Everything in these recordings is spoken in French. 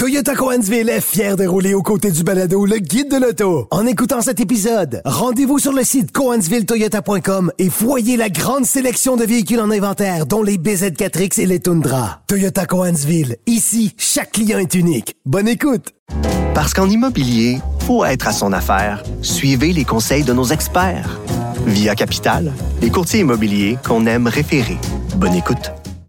Toyota Cohensville est fier de rouler aux côtés du balado Le Guide de l'auto. En écoutant cet épisode, rendez-vous sur le site cohensvilletoyota.com et voyez la grande sélection de véhicules en inventaire, dont les BZ4X et les Tundra. Toyota Cohensville. Ici, chaque client est unique. Bonne écoute! Parce qu'en immobilier, faut être à son affaire. Suivez les conseils de nos experts. Via Capital, les courtiers immobiliers qu'on aime référer. Bonne écoute.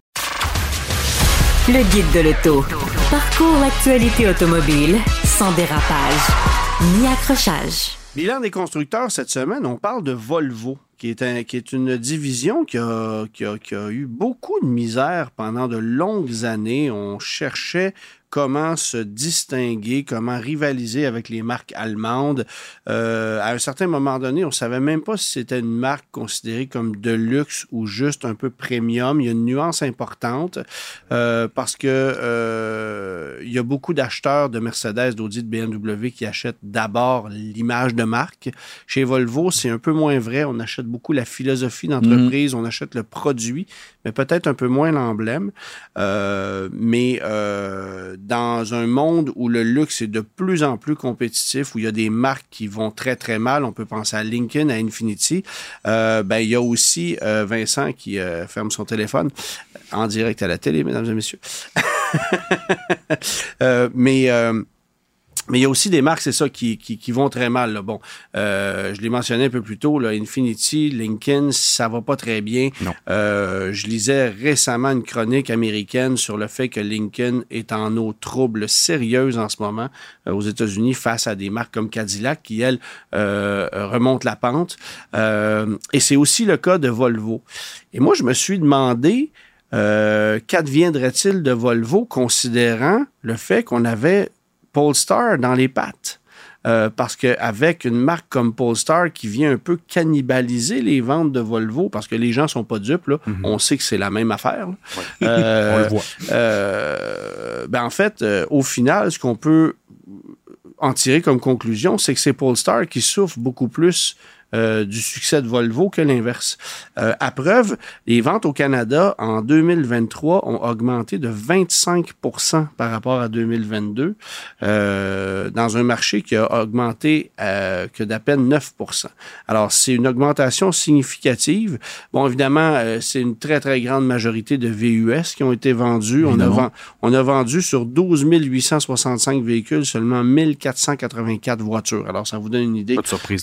Le Guide de l'auto. Parcours l'actualité automobile sans dérapage ni accrochage. Bilan des constructeurs cette semaine, on parle de Volvo, qui est une division qui a eu beaucoup de misère pendant de longues années. On cherchait comment se distinguer, comment rivaliser avec les marques allemandes. À un certain moment donné, on ne savait même pas si c'était une marque considérée comme de luxe ou juste un peu premium. Il y a une nuance importante parce que il y a beaucoup d'acheteurs de Mercedes, d'Audi, de BMW qui achètent d'abord l'image de marque. Chez Volvo, c'est un peu moins vrai. On achète beaucoup la philosophie d'entreprise, on achète le produit, mais peut-être un peu moins l'emblème. Mais dans un monde où le luxe est de plus en plus compétitif, où il y a des marques qui vont très, très mal, on peut penser à Lincoln, à Infiniti, il y a aussi Vincent qui ferme son téléphone en direct à la télé, mesdames et messieurs. Mais il y a aussi des marques, c'est ça, qui vont très mal. Là. Bon, je l'ai mentionné un peu plus tôt, là, Infiniti, Lincoln, ça va pas très bien. Je lisais récemment une chronique américaine sur le fait que Lincoln est en eau trouble sérieuse en ce moment aux États-Unis face à des marques comme Cadillac qui, elles, remontent la pente. Et c'est aussi le cas de Volvo. Et moi, je me suis demandé qu'adviendrait-il de Volvo considérant le fait qu'on avait Polestar dans les pattes. Parce qu'avec une marque comme Polestar qui vient un peu cannibaliser les ventes de Volvo, parce que les gens ne sont pas dupes, là, on sait que c'est la même affaire. Ouais. On le voit. En fait, au final, ce qu'on peut en tirer comme conclusion, c'est que c'est Polestar qui souffre beaucoup plus du succès de Volvo que l'inverse. À preuve, les ventes au Canada en 2023 ont augmenté de 25% par rapport à 2022 dans un marché qui a augmenté que d'à peine 9%. Alors, c'est une augmentation significative. Bon, évidemment, c'est une très, très grande majorité de VUS qui ont été vendus. On a vendu sur 12 865 véhicules seulement 1484 voitures. Alors, ça vous donne une idée. Pas de surprise.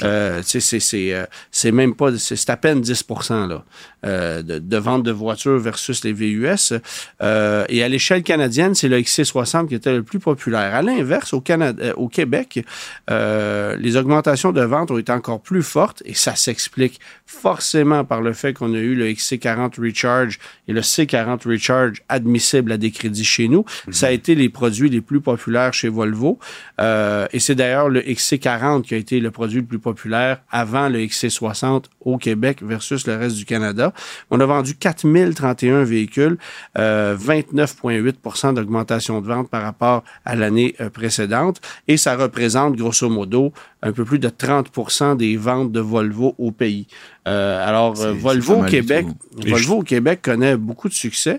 C'est même pas, c'est à peine 10% là, de vente de voitures versus les VUS. Et à l'échelle canadienne, c'est le XC60 qui était le plus populaire. À l'inverse, au Québec, les augmentations de vente ont été encore plus fortes et ça s'explique forcément par le fait qu'on a eu le XC40 Recharge et le C40 Recharge admissibles à des crédits chez nous. Ça a été les produits les plus populaires chez Volvo. Et c'est d'ailleurs le XC40 qui a été le produit le plus populaire avant le XC60 au Québec versus le reste du Canada. On a vendu 4031 véhicules, 29,8% d'augmentation de vente par rapport à l'année précédente. Et ça représente, grosso modo, un peu plus de 30% des ventes de Volvo au pays. Volvo au Québec connaît beaucoup de succès,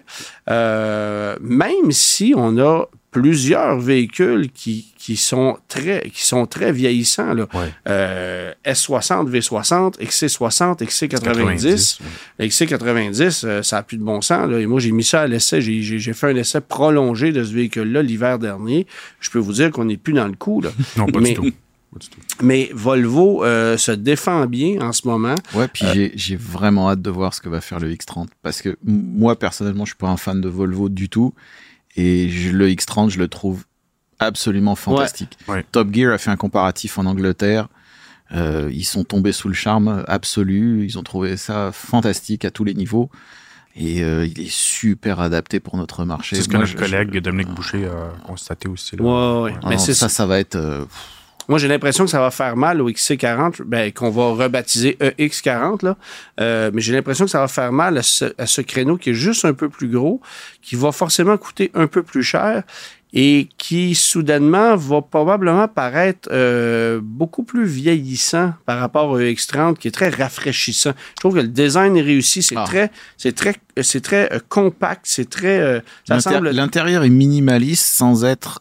même si on a plusieurs véhicules qui sont très vieillissants. Là. Ouais. S60, V60, XC60, XC90. Le XC90, ça n'a plus de bon sens. Là. Et moi, j'ai mis ça à l'essai. J'ai fait un essai prolongé de ce véhicule-là l'hiver dernier. Je peux vous dire qu'on n'est plus dans le coup. Là. Non, pas du tout. Mais Volvo se défend bien en ce moment. Ouais, puis j'ai vraiment hâte de voir ce que va faire le X30. Parce que moi, personnellement, je suis pas un fan de Volvo du tout. Et le X30, je le trouve absolument fantastique. Ouais. Top Gear a fait un comparatif en Angleterre. Ils sont tombés sous le charme absolu. Ils ont trouvé ça fantastique à tous les niveaux. Et il est super adapté pour notre marché. C'est ce que notre collègue Dominique Boucher a constaté aussi. Là. Ouais. Mais alors, ça va être... Moi, j'ai l'impression que ça va faire mal au XC40, qu'on va rebaptiser EX40, là. Mais j'ai l'impression que ça va faire mal à ce créneau qui est juste un peu plus gros, qui va forcément coûter un peu plus cher et qui, soudainement, va probablement paraître beaucoup plus vieillissant par rapport au EX30, qui est très rafraîchissant. Je trouve que le design est réussi. C'est très compact. C'est très... L'intérieur est minimaliste sans être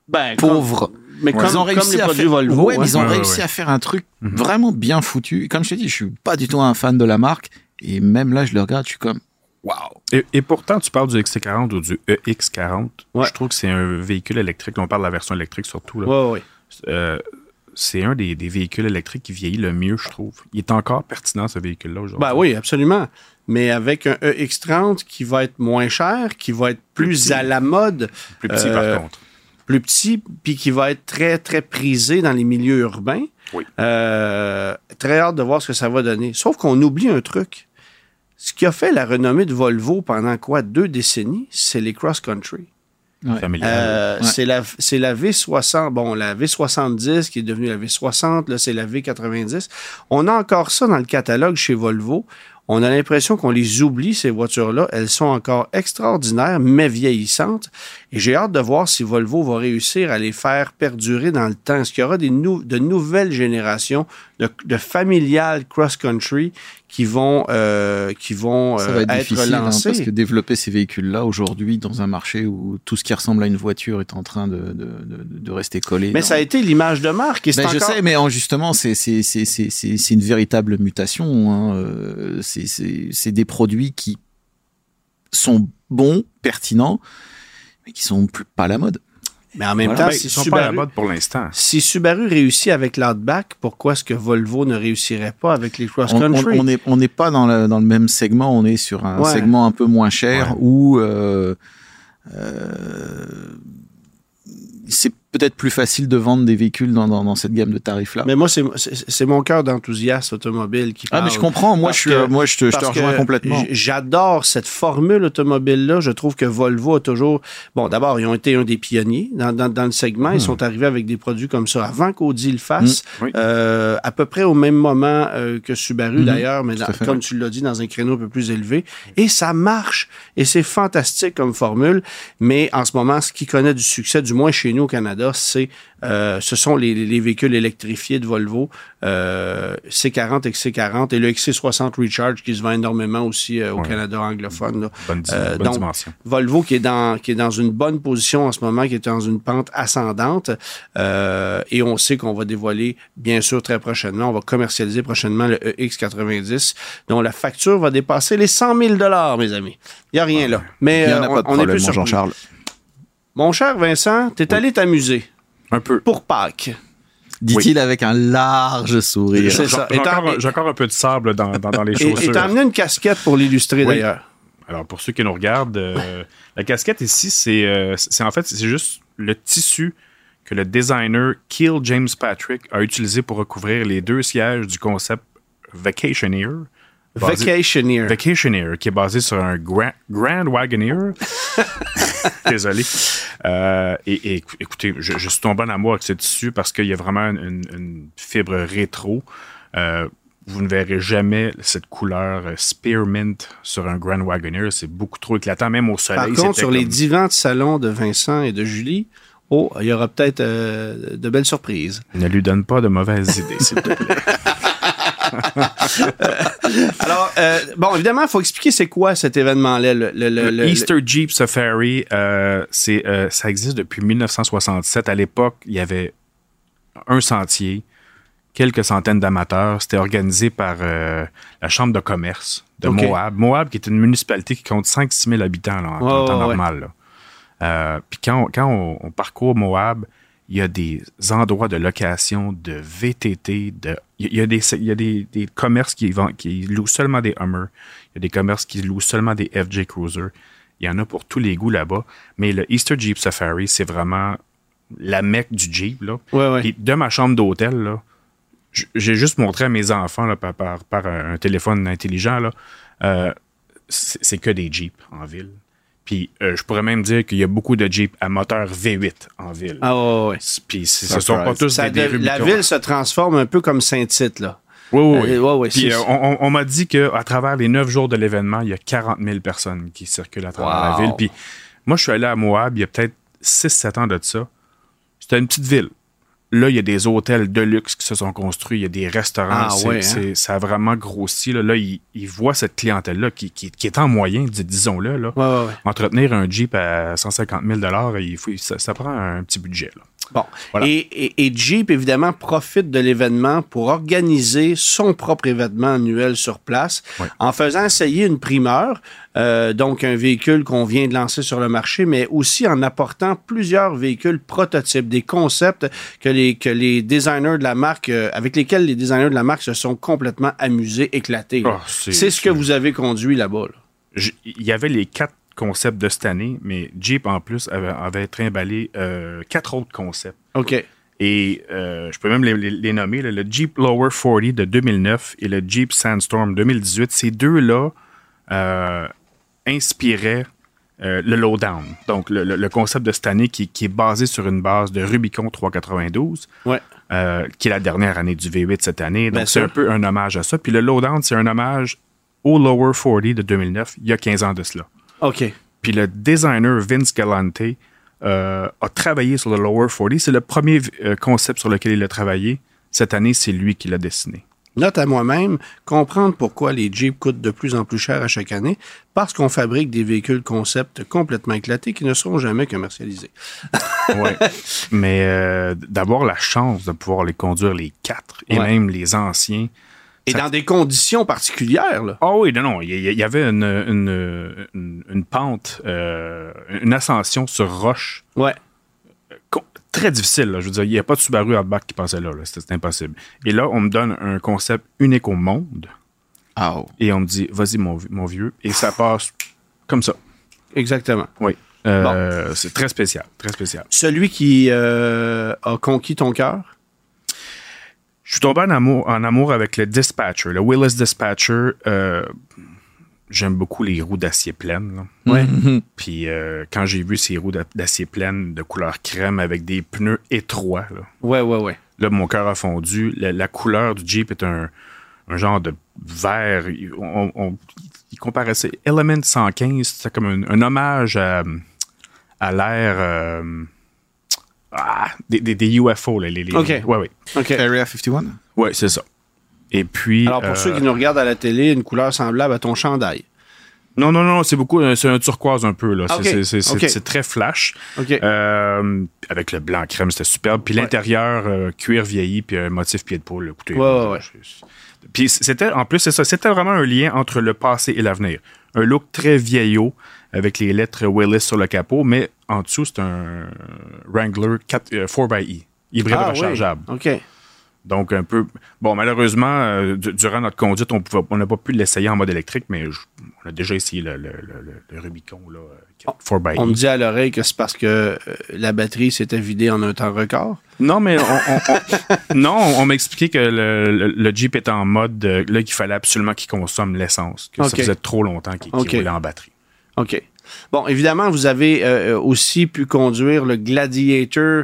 pauvres. Mais comme, ils ont réussi comme les à produits faire, Volvo. ouais, mais ils ont réussi à faire un truc vraiment bien foutu. Et comme je te dis, je suis pas du tout un fan de la marque. Et même là, je le regarde, je suis comme, waouh. Et pourtant, tu parles du XC40 ou du EX40. Je trouve que c'est un véhicule électrique. Là, on parle de la version électrique surtout. Là. C'est un des véhicules électriques qui vieillit le mieux, je trouve. Il est encore pertinent, ce véhicule-là, aujourd'hui. Ben oui, absolument. Mais avec un EX30 qui va être moins cher, qui va être plus à la mode. Plus petit, par contre. Plus petit, puis qui va être très, très prisé dans les milieux urbains. Oui. Très hâte de voir ce que ça va donner. Sauf qu'on oublie un truc. Ce qui a fait la renommée de Volvo pendant 2 décennies, c'est les cross-country. Ouais. C'est la V60, bon, la V70 qui est devenue la V60, là, c'est la V90. On a encore ça dans le catalogue chez Volvo. On a l'impression qu'on les oublie, ces voitures-là. Elles sont encore extraordinaires, mais vieillissantes. Et j'ai hâte de voir si Volvo va réussir à les faire perdurer dans le temps. Est-ce qu'il y aura de nouvelles générations de familiales cross-country qui vont ça va être difficile, lancées? Parce que développer ces véhicules-là aujourd'hui dans un marché où tout ce qui ressemble à une voiture est en train de rester collé. Mais ça a été l'image de marque. Et je sais, mais justement, c'est une véritable mutation. Hein. C'est des produits qui sont bons, pertinents, mais qui sont pas à la mode. Mais en même temps, ils ne sont pas à la mode pour l'instant. Si Subaru réussit avec l'Outback, pourquoi est-ce que Volvo ne réussirait pas avec les cross-country? On n'est pas dans le même segment, on est sur un segment un peu moins cher où c'est peut-être plus facile de vendre des véhicules dans cette gamme de tarifs-là. Mais moi, c'est mon cœur d'enthousiaste automobile qui parle. Ah, mais je comprends. Moi, je te rejoins complètement. J'adore cette formule automobile-là. Je trouve que Volvo a toujours... Bon, d'abord, ils ont été un des pionniers dans le segment. Ils sont arrivés avec des produits comme ça avant qu'Audi le fasse. À peu près au même moment que Subaru, d'ailleurs, mais comme tu l'as dit, dans un créneau un peu plus élevé. Et ça marche. Et c'est fantastique comme formule. Mais en ce moment, ce qui connaît du succès, du moins chez nous au Canada, ce sont les véhicules électrifiés de Volvo, C40, XC40 et le XC60 Recharge qui se vend énormément aussi au Canada anglophone. Là. Bonne dimension. Volvo qui est dans une bonne position en ce moment, qui est dans une pente ascendante et on sait qu'on va dévoiler, bien sûr, très prochainement, on va commercialiser prochainement le EX90 dont la facture va dépasser les 100 000 $, mes amis. Il n'y a rien là. Mais il n'y en a pas de problème, mon Jean-Charles. Mon cher Vincent, t'es allé t'amuser. Un peu. Pour Pâques. Dit-il avec un large sourire. C'est ça. J'ai encore un peu de sable dans les chaussures. Et t'as amené une casquette pour l'illustrer, d'ailleurs. Alors, pour ceux qui nous regardent, la casquette ici, c'est juste le tissu que le designer Keel James Patrick a utilisé pour recouvrir les 2 sièges du concept Vacationeer. Vacationeer, qui est basé sur un Grand Wagoneer. Désolé. Et écoutez, je suis tombé en amour avec ce tissu parce qu'il y a vraiment une fibre rétro. Vous ne verrez jamais cette couleur Spearmint sur un Grand Wagoneer. C'est beaucoup trop éclatant, même au soleil. Par contre, sur les divans de salon de Vincent et de Julie, il y aura peut-être de belles surprises. Ne lui donne pas de mauvaises idées, s'il te plaît. Alors, bon, évidemment, il faut expliquer c'est quoi cet événement-là. Le Easter Jeep Safari, ça existe depuis 1967. À l'époque, il y avait un sentier, quelques centaines d'amateurs. C'était organisé par la Chambre de commerce de Moab. Moab, qui est une municipalité qui compte 5-6 000 habitants là, en temps normal. Puis quand on parcourt Moab, il y a des endroits de location de VTT, il y a des commerces qui louent seulement des Hummer, il y a des commerces qui louent seulement des FJ Cruiser. Il y en a pour tous les goûts là-bas. Mais le Easter Jeep Safari, c'est vraiment la mecque du Jeep. Là. Puis de ma chambre d'hôtel, là, j'ai juste montré à mes enfants là, par un téléphone intelligent, là, c'est que des Jeeps en ville. Puis je pourrais même dire qu'il y a beaucoup de Jeeps à moteur V8 en ville. Ah ouais. Puis ce sont pas tous des Rubicon. La ville se transforme un peu comme Saint-Tite, là. Oui. Puis on m'a dit qu'à travers les 9 jours de l'événement, il y a 40 000 personnes qui circulent à travers la ville. Puis moi, je suis allé à Moab il y a peut-être 6-7 ans de ça. C'était une petite ville. Là, il y a des hôtels de luxe qui se sont construits, il y a des restaurants. Ça a vraiment grossi. Là, il voit cette clientèle-là qui est en moyen, disons-le. Là. Ouais. Entretenir un Jeep à 150 000 ça prend un petit budget. Là. Bon. Voilà. Et Jeep, évidemment, profite de l'événement pour organiser son propre événement annuel sur place en faisant essayer une primeur, donc un véhicule qu'on vient de lancer sur le marché, mais aussi en apportant plusieurs véhicules prototypes, des concepts que les designers de la marque, avec lesquels les designers de la marque se sont complètement amusés, éclatés. C'est ce que vous avez conduit là-bas. Là. Il y avait les 4 concepts de cette année, mais Jeep, en plus, avait trimballé 4 autres concepts. OK. Et je peux même les nommer. Là, le Jeep Lower 40 de 2009 et le Jeep Sandstorm 2018. Ces deux-là inspiraient le Lowdown. Donc, le concept de cette année qui est basé sur une base de Rubicon 392, qui est la dernière année du V8 cette année. Donc, c'est un peu un hommage à ça. Puis le Lowdown, c'est un hommage au Lower 40 de 2009, il y a 15 ans de cela. OK. Puis le designer Vince Galante a travaillé sur le Lower 40. C'est le premier concept sur lequel il a travaillé. Cette année, c'est lui qui l'a dessiné. Note à moi-même, comprendre pourquoi les Jeeps coûtent de plus en plus cher à chaque année, parce qu'on fabrique des véhicules concept complètement éclatés qui ne seront jamais commercialisés. Oui, mais d'avoir la chance de pouvoir les conduire les 4 et même les anciens. Et dans des conditions particulières, là. Ah oui, non. Il y avait une pente, une ascension sur roche. Ouais. Très difficile, là. Je veux dire, il n'y a pas de Subaru Outback qui passait là. C'était impossible. Et là, on me donne un concept unique au monde. Oh. Et on me dit, vas-y, mon vieux. Et ça passe comme ça. Exactement. Oui. C'est très spécial. Très spécial. Celui qui a conquis ton cœur? Je suis tombé en amour avec le Dispatcher, le Willys Dispatcher. J'aime beaucoup les roues d'acier pleines. Ouais. Puis quand j'ai vu ces roues d'acier pleines de couleur crème avec des pneus étroits, là, ouais. Là, mon cœur a fondu. La couleur du Jeep est un genre de vert. Il comparait ça. Element 115, c'est comme un hommage à l'air... des UFO. Là, OK. Ouais. OK. Area 51? Oui, c'est ça. Et puis... Alors, pour ceux qui nous regardent à la télé, une couleur semblable à ton chandail. Non, c'est un turquoise un peu. Là. Okay. C'est très flash. Okay. Avec le blanc crème, c'était superbe. Puis l'intérieur, cuir vieilli, puis un motif pied de poule. Écoutez, ouais. Puis en plus, c'est ça. C'était vraiment un lien entre le passé et l'avenir. Un look très vieillot, avec les lettres Willys sur le capot, mais en dessous, c'est un Wrangler 4xE, hybride rechargeable. Oui. OK. Donc, un peu... Bon, malheureusement, durant notre conduite, on n'a pas pu l'essayer en mode électrique, mais on a déjà essayé le Rubicon, là, 4xE. On me dit à l'oreille que c'est parce que la batterie s'était vidée en un temps record. Non, mais on m'a expliqué que le Jeep était en mode, là, qu'il fallait absolument qu'il consomme l'essence, que ça faisait trop longtemps qu'il roulait en batterie. OK. Bon, évidemment, vous avez aussi pu conduire le Gladiator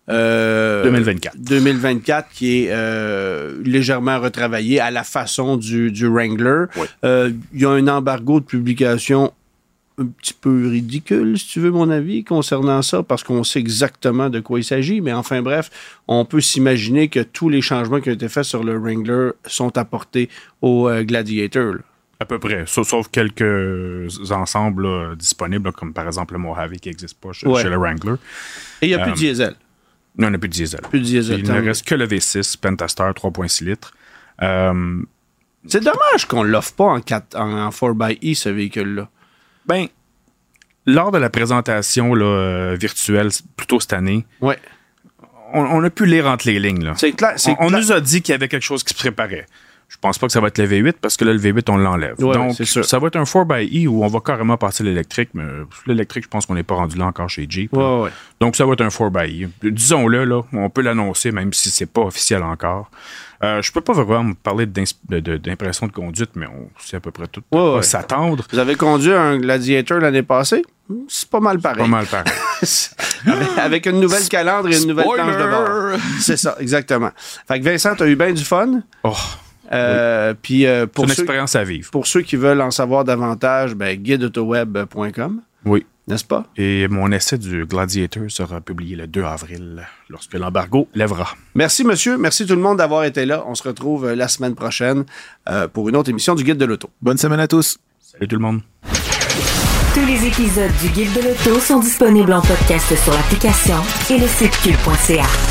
2024 qui est légèrement retravaillé à la façon du Wrangler. Oui. Il y a un embargo de publication un petit peu ridicule, si tu veux mon avis, concernant ça, parce qu'on sait exactement de quoi il s'agit. Mais enfin bref, on peut s'imaginer que tous les changements qui ont été faits sur le Wrangler sont apportés au Gladiator. Là. À peu près, sauf quelques ensembles là, disponibles, là, comme par exemple le Mojave qui n'existe pas chez le Wrangler. Et il n'y a plus de diesel. Non, il n'y a plus de diesel. Il ne reste que le V6 Pentastar 3.6 litres. C'est dommage qu'on ne l'offre pas en 4xE, ce véhicule-là. Ben, lors de la présentation là, virtuelle, plutôt cette année, on a pu lire entre les lignes. Là. C'est clair. On nous a dit qu'il y avait quelque chose qui se préparait. Je pense pas que ça va être le V8 parce que là, le V8, on l'enlève. Ouais, donc, ça va être un 4xE où on va carrément passer l'électrique, mais l'électrique, je pense qu'on n'est pas rendu là encore chez Jeep. Ouais. Donc, ça va être un 4xE. Disons-le, là, on peut l'annoncer, même si c'est pas officiel encore. Je peux pas vraiment parler d'impression de conduite, mais on sait à peu près tout à s'attendre. Vous avez conduit un Gladiator l'année passée? C'est pas mal pareil. Avec une nouvelle calandre et une nouvelle planche de bord. C'est ça, exactement. Fait que Vincent, t'as eu bien du fun? Puis pour une expérience à vivre. Pour ceux qui veulent en savoir davantage, guideautoweb.com. Oui. N'est-ce pas? Et mon essai du Gladiator sera publié le 2 avril, lorsque l'embargo lèvera. Merci, monsieur. Merci tout le monde d'avoir été là. On se retrouve la semaine prochaine pour une autre émission du Guide de l'Auto. Bonne semaine à tous. Salut tout le monde. Tous les épisodes du Guide de l'Auto sont disponibles en podcast sur l'application et le site cube.ca.